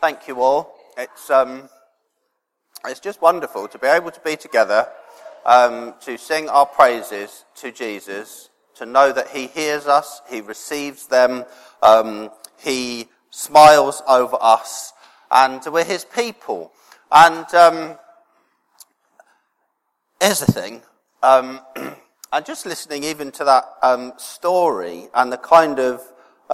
Thank you all. It's just wonderful to be able to be together, to sing our praises to Jesus, to know that he hears us, he receives them, he smiles over us, and we're his people. And here's the thing, and just listening even to that story and the kind of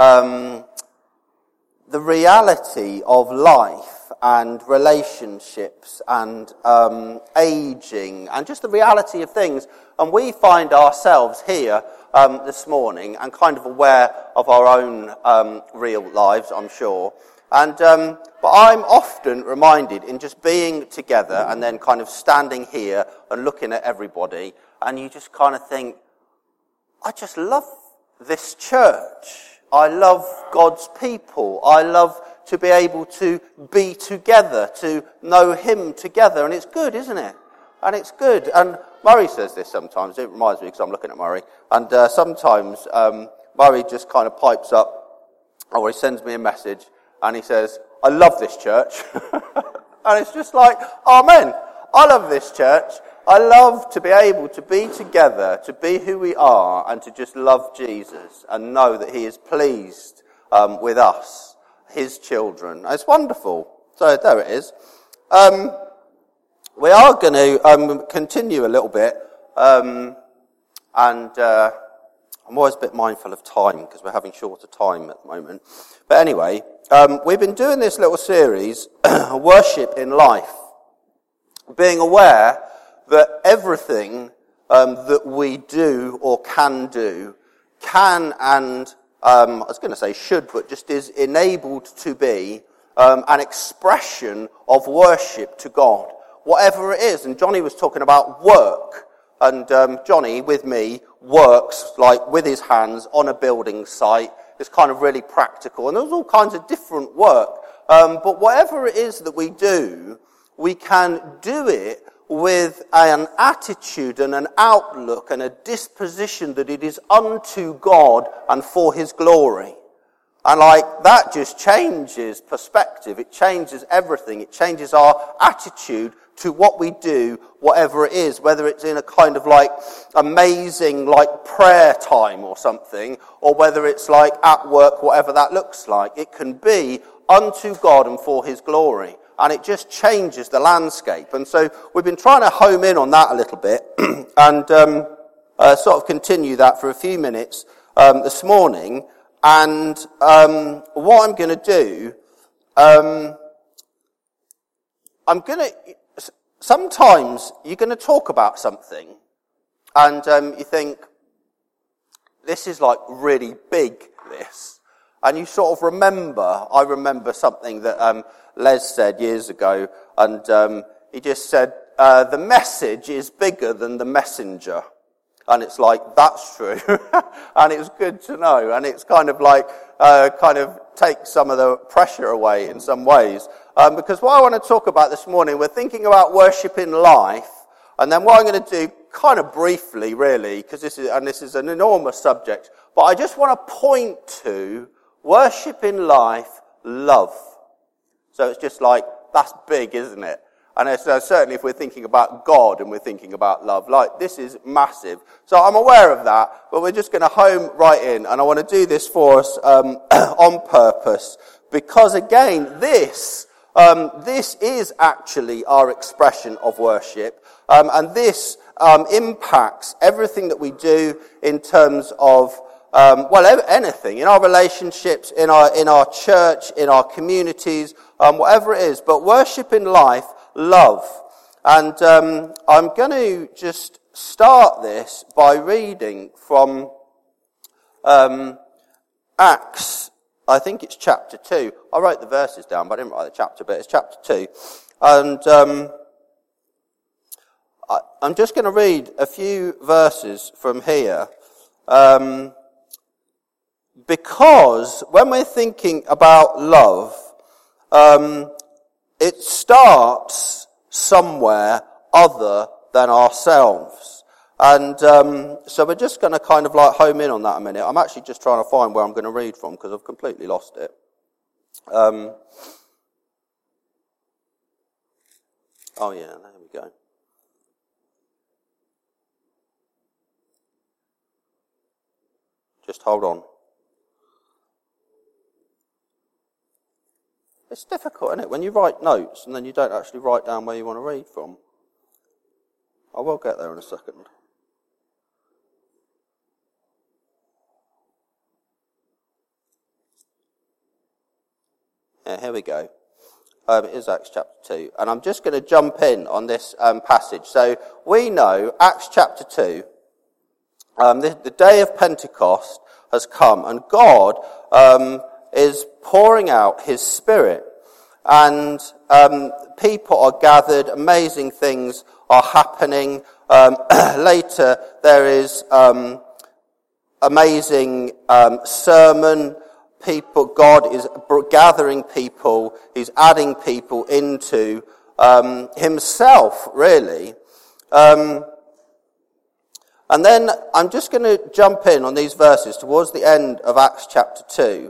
the reality of life and relationships and aging and just the reality of things. And we find ourselves here this morning and kind of aware of our own real lives, I'm sure. And but I'm often reminded in just being together and then kind of standing here and looking at everybody, and you just kind of think, I just love this church. I love God's people. I love to be able to be together, to know him together. And it's good, isn't it? And it's good. And Murray says this sometimes. It reminds me because I'm looking at Murray. And sometimes Murray just kind of pipes up, or he sends me a message, and he says, I love this church. And it's just like, amen. I love this church. I love to be able to be together, to be who we are, and to just love Jesus and know that he is pleased with us, his children. It's wonderful. So there it is. We are going to continue a little bit, and I'm always a bit mindful of time because we're having shorter time at the moment. But anyway, we've been doing this little series, Worship in Life, being aware that everything that we do or can do can and, I was going to say should, but just is enabled to be an expression of worship to God, whatever it is. And Johnny was talking about work, and Johnny, with me, works like with his hands on a building site. It's kind of really practical, and there's all kinds of different work. But whatever it is that we do, we can do it with an attitude and an outlook and a disposition that it is unto God and for his glory. And that just changes perspective. It changes everything. It changes our attitude to what we do, whatever it is, whether it's in a kind of amazing prayer time or something, or whether it's at work, whatever that looks like. It can be unto God and for his glory. And it just changes the landscape. And so we've been trying to home in on that a little bit and sort of continue that for a few minutes this morning. And what I'm going to do, sometimes you're going to talk about something and you think, this is really big, this. And you sort of I remember something that Les said years ago, and he just said, the message is bigger than the messenger. And it's that's true. And it's good to know. And it's kind of takes some of the pressure away in some ways. Because what I want to talk about this morning, we're thinking about worship in life. And then what I'm going to do, kind of briefly, really, because this is an enormous subject, but I just want to point to worship in life, love. So it's just that's big, isn't it? And certainly if we're thinking about God and we're thinking about love, this is massive. So I'm aware of that, but we're just going to home right in. And I want to do this for us on purpose. Because again, this is actually our expression of worship. And this impacts everything that we do in terms of anything, in our relationships, in our church, in our communities, whatever it is. But worship in life, love. And I'm going to just start this by reading from Acts. I think it's chapter 2. I wrote the verses down, but I didn't write the chapter, but it's chapter 2. And I'm just going to read a few verses from here. Because when we're thinking about love, it starts somewhere other than ourselves. And so we're just going to kind of home in on that a minute. I'm actually just trying to find where I'm going to read from because I've completely lost it. Oh yeah, there we go. Just hold on. It's difficult, isn't it, when you write notes and then you don't actually write down where you want to read from. I will get there in a second. Yeah, here we go. It is Acts chapter 2. And I'm just going to jump in on this passage. So we know Acts chapter 2, the day of Pentecost has come, and God is pouring out his Spirit. And people are gathered, amazing things are happening. Later there is amazing sermon. God is gathering people, he's adding people into himself, really. And then I'm just going to jump in on these verses towards the end of Acts chapter 2.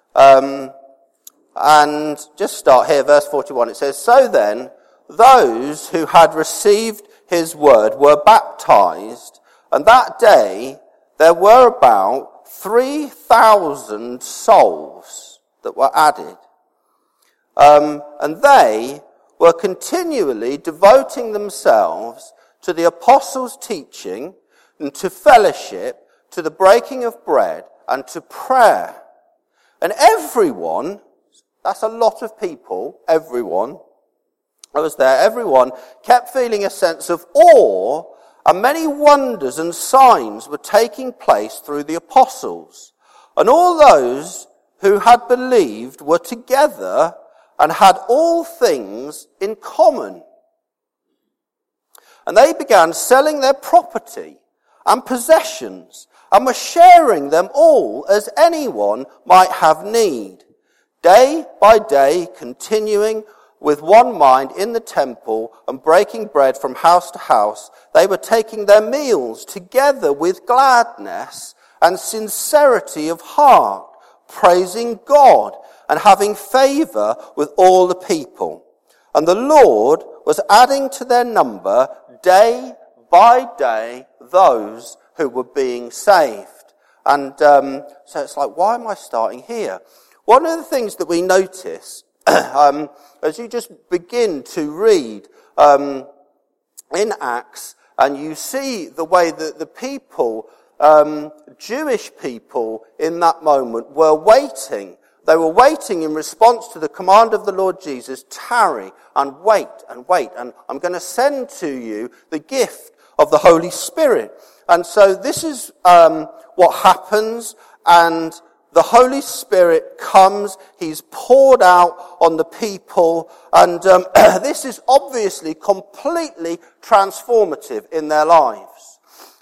And just start here, verse 41. It says, "So then, those who had received his word were baptized, and that day there were about 3,000 souls that were added. And they were continually devoting themselves to the apostles' teaching and to fellowship, to the breaking of bread and to prayer. And everyone," that's a lot of people, everyone that was there, everyone kept feeling a sense of awe, and many wonders and signs were taking place through the apostles. And all those who had believed were together and had all things in common. And they began selling their property and possessions and were sharing them all as anyone might have need. Day by day, continuing with one mind in the temple and breaking bread from house to house, they were taking their meals together with gladness and sincerity of heart, praising God and having favor with all the people. And the Lord was adding to their number day by day those who were being saved. And so it's like, why am I starting here? One of the things that we notice as you just begin to read in Acts, and you see the way that the people, Jewish people in that moment, were waiting. They were waiting in response to the command of the Lord Jesus, tarry and wait, and I'm going to send to you the gift of the Holy Spirit. And so this is what happens, and the Holy Spirit comes, he's poured out on the people, and this is obviously completely transformative in their lives.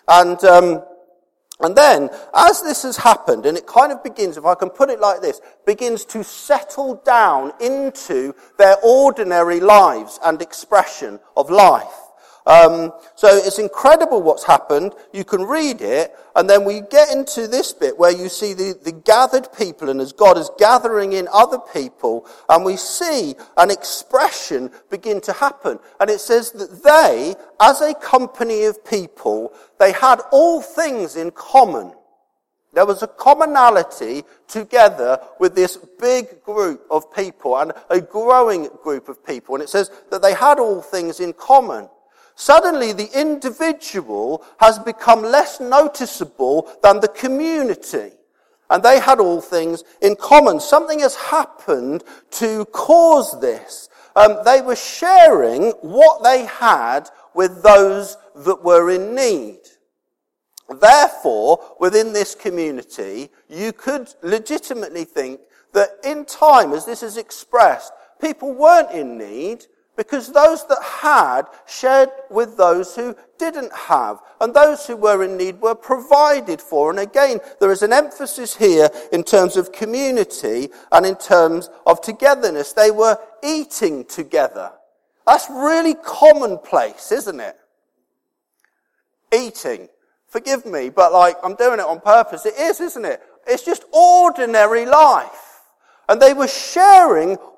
And then, as this has happened, and it kind of begins, if I can put it like this, begins to settle down into their ordinary lives and expression of life. So it's incredible what's happened. You can read it, and then we get into this bit where you see the gathered people, and as God is gathering in other people, and we see an expression begin to happen. And it says that they, as a company of people, they had all things in common. There was a commonality together with this big group of people, and a growing group of people. And it says that they had all things in common. Suddenly, the individual has become less noticeable than the community. And they had all things in common. Something has happened to cause this. They were sharing what they had with those that were in need. Therefore, within this community, you could legitimately think that in time, as this is expressed, people weren't in need, because those that had shared with those who didn't have. And those who were in need were provided for. And again, there is an emphasis here in terms of community and in terms of togetherness. They were eating together. That's really commonplace, isn't it? Eating. Forgive me, but I'm doing it on purpose. It is, isn't it? It's just ordinary life. And they were sharing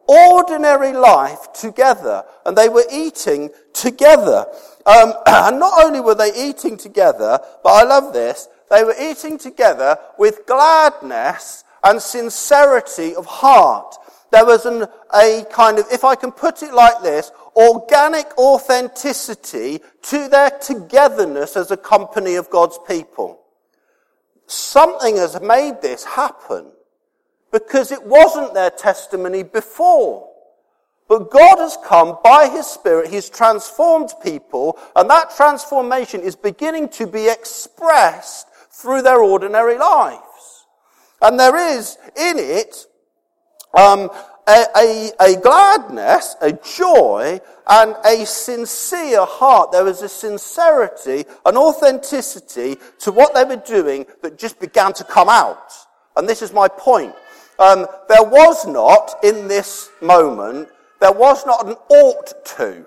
ordinary life together. And they were eating together. And not only were they eating together, but I love this, they were eating together with gladness and sincerity of heart. There was a kind of, if I can put it like this, organic authenticity to their togetherness as a company of God's people. Something has made this happen because it wasn't their testimony before. But God has come by His Spirit, He's transformed people, and that transformation is beginning to be expressed through their ordinary lives. And there is in it a gladness, a joy, and a sincere heart. There was a sincerity, an authenticity to what they were doing that just began to come out. And this is my point. There was not, in this moment, there was not an ought to.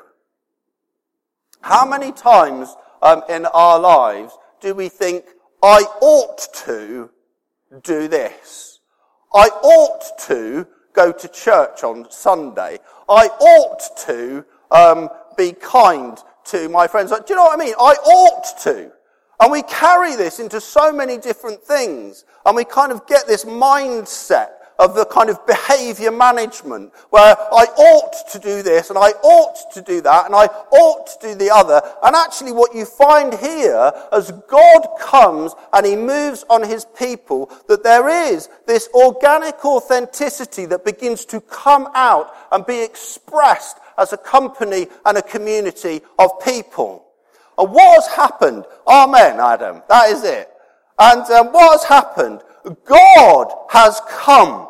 How many times in our lives do we think, I ought to do this? I ought to go to church on Sunday. I ought to be kind to my friends. Do you know what I mean? I ought to. And we carry this into so many different things. And we kind of get this mindset of the kind of behavior management where I ought to do this and I ought to do that and I ought to do the other. And actually what you find here as God comes and He moves on His people, that there is this organic authenticity that begins to come out and be expressed as a company and a community of people. And what has happened? Amen, Adam. That is it. And what has happened? God has come.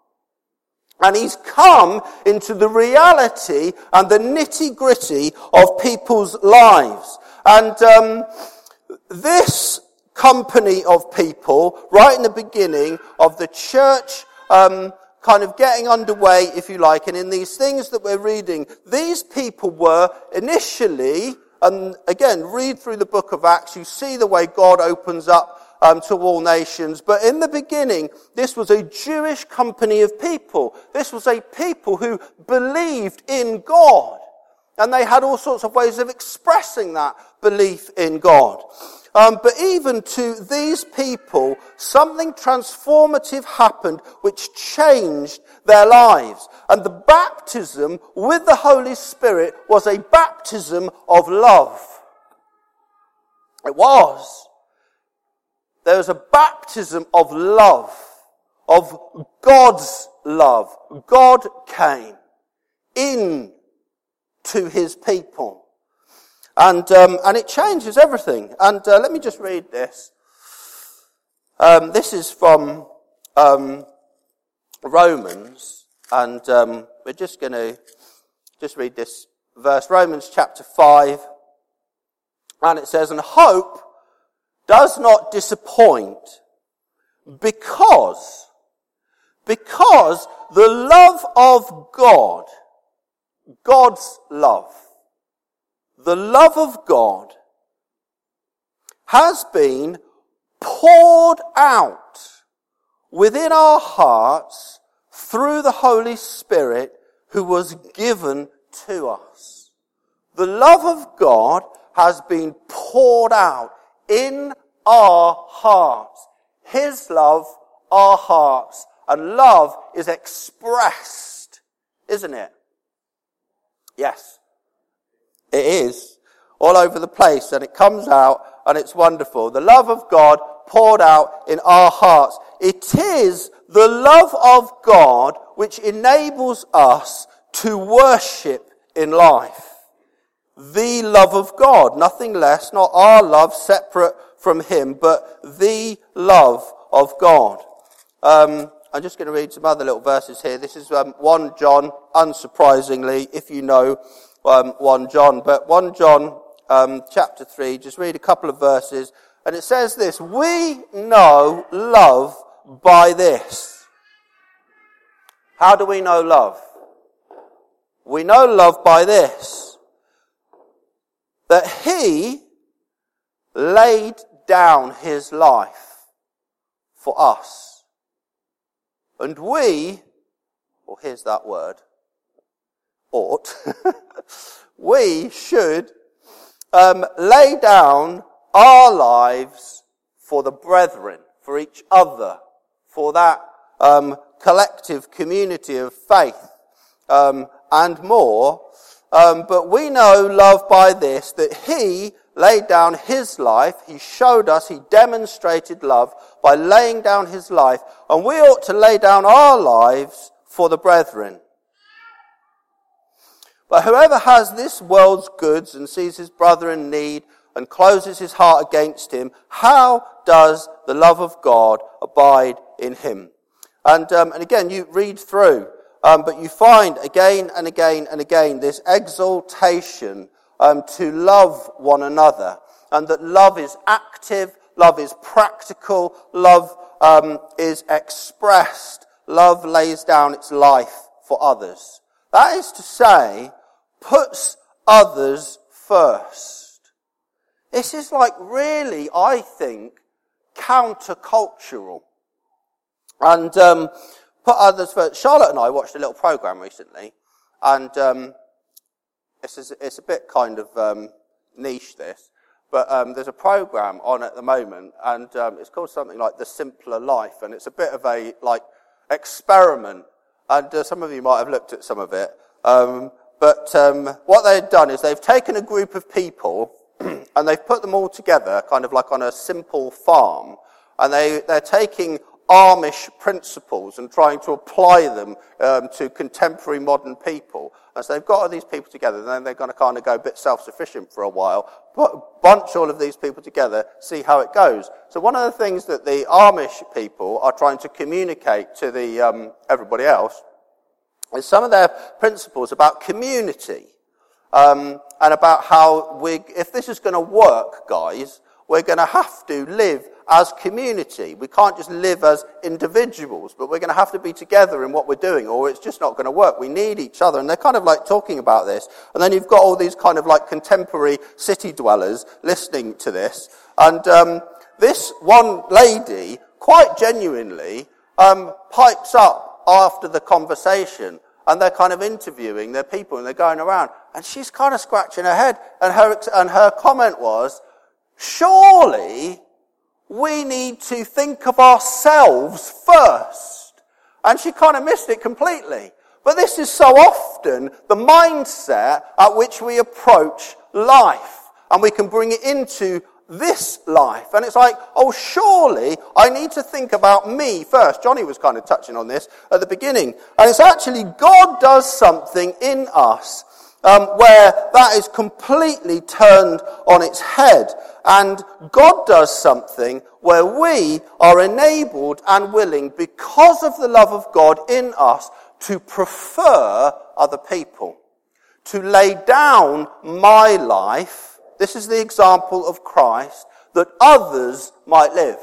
And He's come into the reality and the nitty-gritty of people's lives. And this company of people, right in the beginning of the church, kind of getting underway, if you like, and in these things that we're reading, these people were initially, and again, read through the book of Acts, you see the way God opens up to all nations. But in the beginning, this was a Jewish company of people. This was a people who believed in God. And they had all sorts of ways of expressing that belief in God. But even to these people, something transformative happened which changed their lives. And the baptism with the Holy Spirit was a baptism of love. It was. There was a baptism of love, of God's love. God came in to His people. And it changes everything. And let me just read this. This is from Romans. And we're just going to just read this verse. Romans chapter 5. And it says, and hope does not disappoint because the love of God, God's love, the love of God has been poured out within our hearts through the Holy Spirit who was given to us. The love of God has been poured out in our hearts. His love, our hearts. And love is expressed, isn't it? Yes. It is. All over the place. And it comes out and it's wonderful. The love of God poured out in our hearts. It is the love of God which enables us to worship in life. The love of God, nothing less, not our love separate from Him, but the love of God. I'm just going to read some other little verses here. This is 1 John, unsurprisingly, if you know 1 John. But 1 John chapter 3, just read a couple of verses. And it says this, we know love by this. How do we know love? We know love by this. That He laid down His life for us. And we, here's that word, ought, we should lay down our lives for the brethren, for each other, for that collective community of faith, and more. But we know love by this, that he laid down his life, he showed us, he demonstrated love by laying down his life, and we ought to lay down our lives for the brethren. But whoever has this world's goods and sees his brother in need and closes his heart against him, how does the love of God abide in him? And again, you read through, but you find again and again and again this exaltation to love one another, and that love is active, love is practical, love is expressed, love lays down its life for others. That is to say, puts others first. This is like really, I think, countercultural. And put others first. Charlotte and I watched a little program recently, and it's a bit kind of niche, this, but there's a program on at the moment, and it's called something like The Simpler Life, and it's a bit of a like experiment, and some of you might have looked at some of it. But what they've done is they've taken a group of people and they've put them all together, kind of like on a simple farm, and they're taking Amish principles and trying to apply them to contemporary modern people. And so they've got all these people together, and then they're going to kind of go a bit self-sufficient for a while, bunch all of these people together, see how it goes. So one of the things that the Amish people are trying to communicate to the everybody else is some of their principles about community, and about how if this is going to work, guys, we're going to have to live as community. We can't just live as individuals, but we're going to have to be together in what we're doing, or it's just not going to work. We need each other. And they're kind of like talking about this. And then you've got all these kind of like contemporary city dwellers listening to this. And this one lady, quite genuinely, pipes up after the conversation, and they're kind of interviewing their people, and they're going around, and she's kind of scratching her head, and her comment was, surely we need to think of ourselves first. And she kind of missed it completely. But this is so often the mindset at which we approach life, and we can bring it into this life. And it's like, oh, surely I need to think about me first. Johnny was kind of touching on this at the beginning. And it's actually God does something in us where that is completely turned on its head. And God does something where we are enabled and willing, because of the love of God in us, to prefer other people. To lay down my life, this is the example of Christ, that others might live.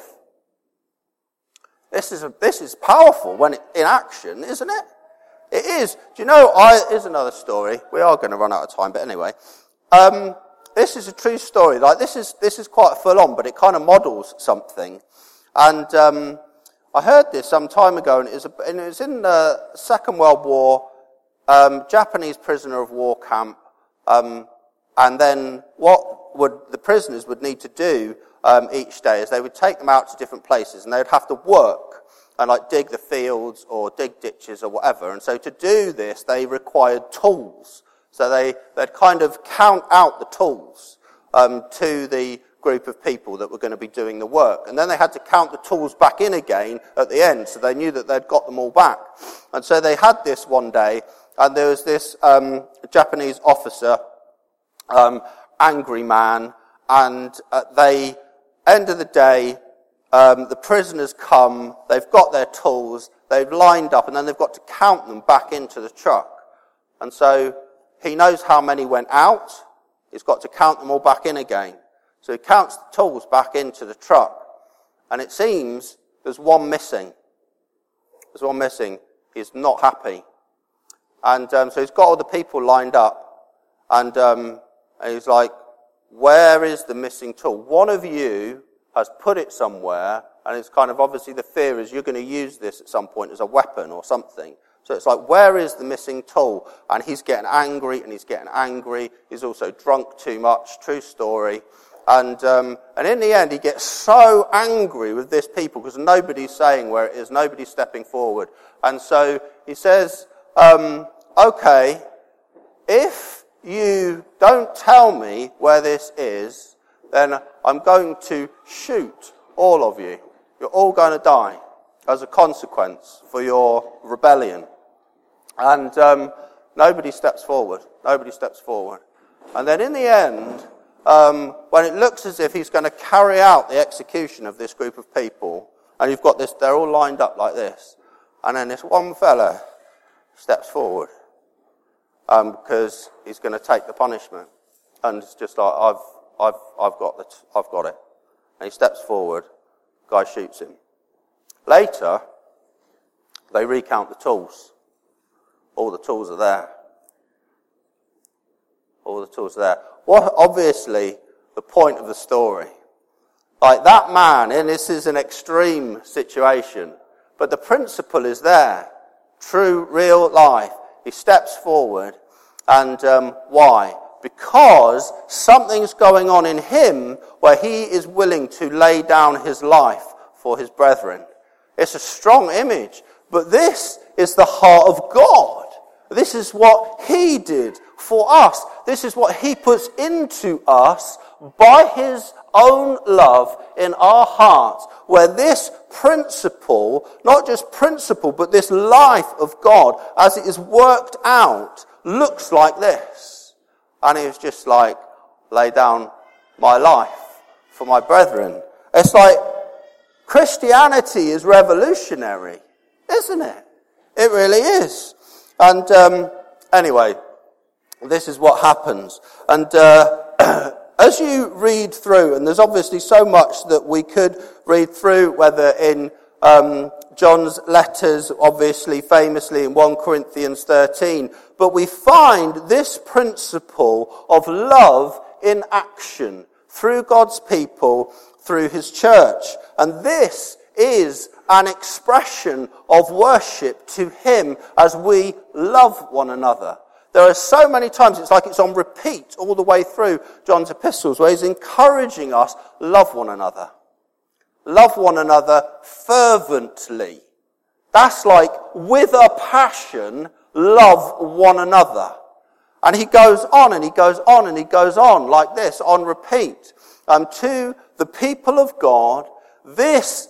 This is powerful when in action, isn't it? It is. Do you know, here's another story. We are going to run out of time, but anyway. This is a true story. Like, this is quite full on, but it kind of models something. And I heard this some time ago, and it was in the Second World War, Japanese prisoner of war camp, and then what the prisoners would need to do each day is they would take them out to different places, and they would have to work and like dig the fields or dig ditches or whatever. And so to do this, they required tools. So they'd kind of count out the tools to the group of people that were going to be doing the work. And then they had to count the tools back in again at the end, so they knew that they'd got them all back. And so they had this one day, and there was this Japanese officer, angry man, and at the end of the day, the prisoners come, they've got their tools, they've lined up, and then they've got to count them back into the truck. And so he knows how many went out, he's got to count them all back in again. So he counts the tools back into the truck, and it seems there's one missing. There's one missing. He's not happy. And so he's got all the people lined up, and he's like, where is the missing tool? One of you has put it somewhere, and it's kind of obviously the fear is you're going to use this at some point as a weapon or something. So it's like, where is the missing tool? And he's getting angry, and he's getting angry. He's also drunk too much, true story. And in the end, he gets so angry with this people because nobody's saying where it is, nobody's stepping forward. And so he says, okay, if you don't tell me where this is, then I'm going to shoot all of you. You're all going to die as a consequence for your rebellion. And nobody steps forward. Nobody steps forward. And then in the end, when it looks as if he's going to carry out the execution of this group of people, and you've got this, they're all lined up like this, and then this one fella steps forward because he's going to take the punishment, and it's just like, I've got it, and he steps forward. Guy shoots him. Later, they recount the tools. All the tools are there. All the tools are there. What, obviously, the point of the story. Like that man, and this is an extreme situation, but the principle is there. True, real life. He steps forward, and why? Because something's going on in him where he is willing to lay down his life for his brethren. It's a strong image, but this is the heart of God. This is what he did for us. This is what he puts into us by his own love in our hearts, where this principle, not just principle, but this life of God, as it is worked out, looks like this. And he was just like, lay down my life for my brethren. It's like, Christianity is revolutionary, isn't it? It really is. And anyway, this is what happens. And as you read through, and there's obviously so much that we could read through, whether in John's letters, obviously, famously in 1 Corinthians 13, but we find this principle of love in action through God's people, through his church. And this is an expression of worship to him as we love one another. There are so many times, it's like it's on repeat all the way through John's epistles, where he's encouraging us, love one another. Love one another fervently. That's like, with a passion, love one another. And he goes on and he goes on and he goes on like this, on repeat. To the people of God, this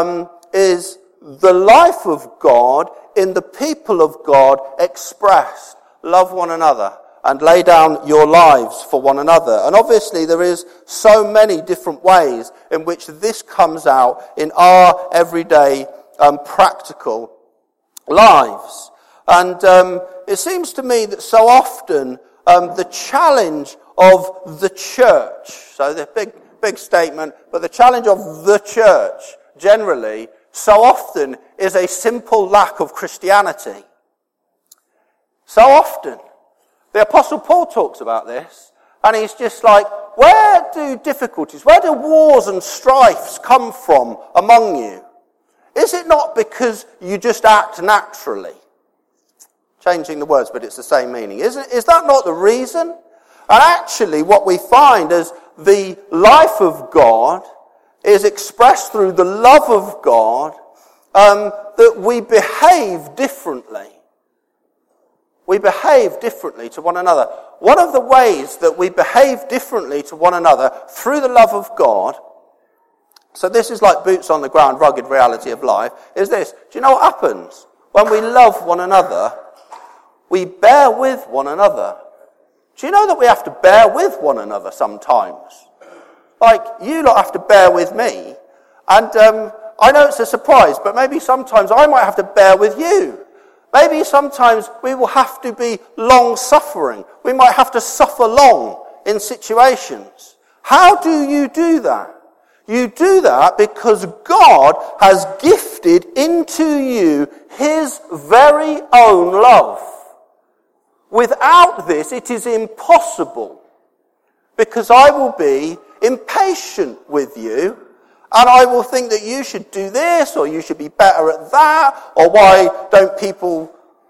is the life of God in the people of God expressed. Love one another and lay down your lives for one another. And obviously there is so many different ways in which this comes out in our everyday practical lives. And it seems to me that so often the challenge of the church, so the big statement, but the challenge of the church generally so often is a simple lack of Christianity. So often. The Apostle Paul talks about this, and he's just like, where do wars and strifes come from among you? Is it not because you just act naturally? Changing the words, but it's the same meaning. Is that not the reason? And actually what we find is the life of God is expressed through the love of God, that we behave differently. We behave differently to one another. One of the ways that we behave differently to one another through the love of God, so this is like boots on the ground, rugged reality of life, is this. Do you know what happens? When we love one another, we bear with one another. Do you know that we have to bear with one another sometimes? Like, you lot have to bear with me. And I know it's a surprise, but maybe sometimes I might have to bear with you. Maybe sometimes we will have to be long-suffering. We might have to suffer long in situations. How do you do that? You do that because God has gifted into you his very own love. Without this, it is impossible, because I will be impatient with you, and I will think that you should do this, or you should be better at that, or why don't people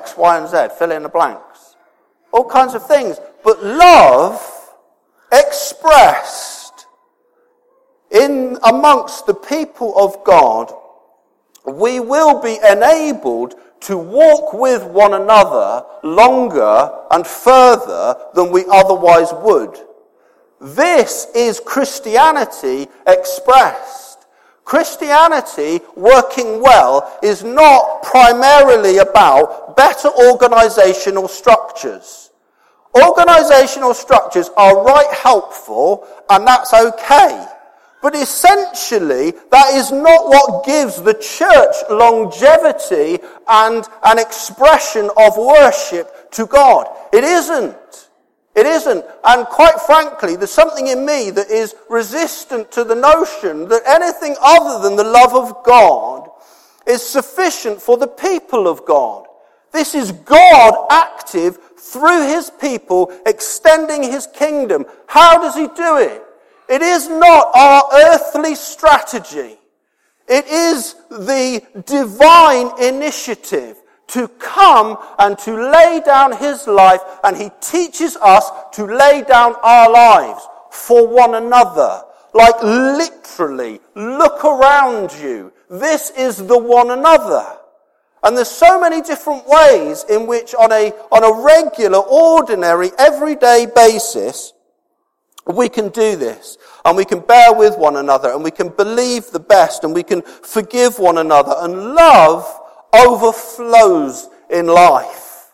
X, Y, and Z, fill in the blanks. All kinds of things. But love expressed in amongst the people of God, we will be enabled to walk with one another longer and further than we otherwise would. This is Christianity expressed. Christianity working well is not primarily about better organizational structures. Organizational structures are right helpful, and that's okay. But essentially, that is not what gives the church longevity and an expression of worship to God. It isn't. It isn't. And quite frankly, there's something in me that is resistant to the notion that anything other than the love of God is sufficient for the people of God. This is God active through his people, extending his kingdom. How does he do it? It is not our earthly strategy. It is the divine initiative to come and to lay down his life, and he teaches us to lay down our lives for one another. Like literally, look around you. This is the one another. And there's so many different ways in which on a regular, ordinary, everyday basis, we can do this, and we can bear with one another, and we can believe the best, and we can forgive one another, and love overflows in life.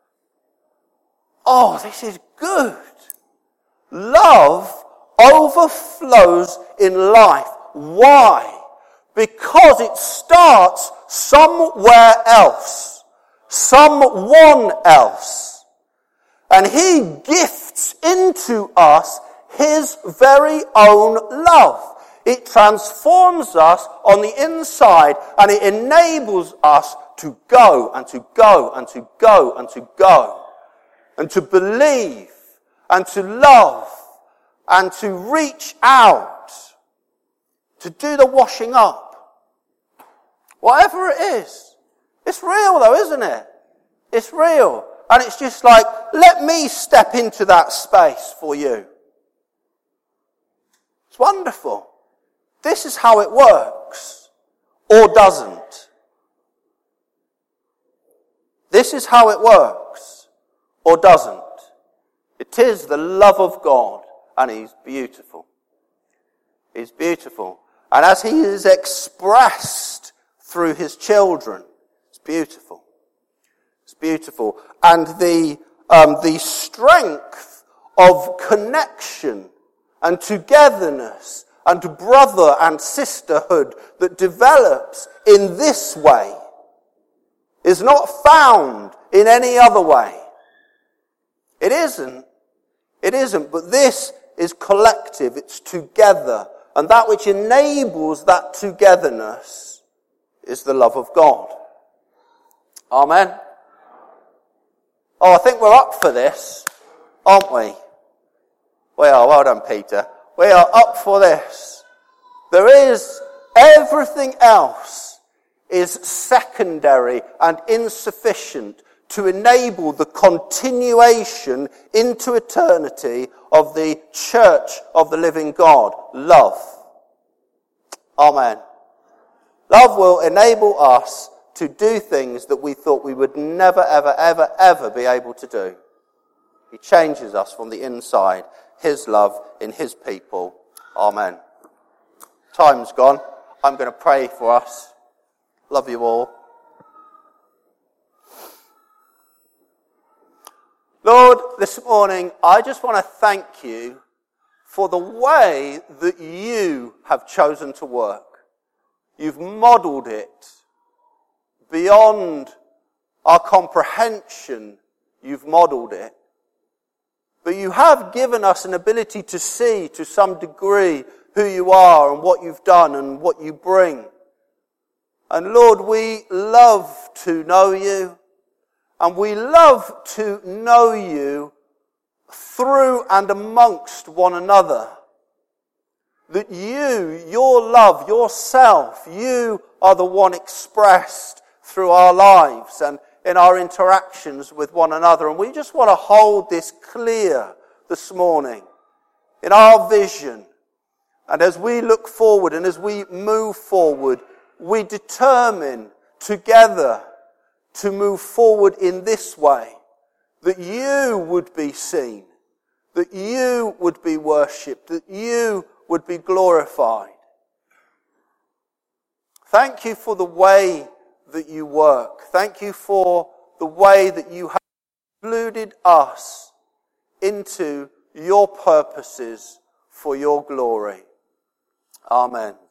Oh, this is good. Love overflows in life. Why? Because it starts somewhere else, someone else, and he gifts into us his very own love. It transforms us on the inside, and it enables us to go and to go and to go and to go and to believe and to love and to reach out, to do the washing up. Whatever it is. It's real though, isn't it? It's real. And it's just like, let me step into that space for you. It's wonderful. This is how it works, or doesn't. This is how it works, or doesn't. It is the love of God, and he's beautiful. He's beautiful. And as he is expressed through his children, it's beautiful. It's beautiful. And the strength of connection and togetherness and brother and sisterhood that develops in this way is not found in any other way. It isn't. It isn't. But this is collective. It's together. And that which enables that togetherness is the love of God. Amen. Oh, I think we're up for this, aren't we? We are. Well done, Peter. We are up for this. There is everything else is secondary and insufficient to enable the continuation into eternity of the church of the living God. Love. Amen. Love will enable us to do things that we thought we would never, ever, ever, ever be able to do. He changes us from the inside. His love in his people. Amen. Time's gone. I'm going to pray for us. Love you all. Lord, this morning, I just want to thank you for the way that you have chosen to work. You've modelled it beyond our comprehension. You've modelled it. But you have given us an ability to see to some degree who you are and what you've done and what you bring. And Lord, we love to know you, and we love to know you through and amongst one another. That you, your love, yourself, you are the one expressed through our lives and in our interactions with one another. And we just want to hold this clear this morning in our vision. And as we look forward and as we move forward, we determine together to move forward in this way, that you would be seen, that you would be worshipped, that you would be glorified. Thank you for the way that you work. Thank you for the way that you have included us into your purposes for your glory. Amen.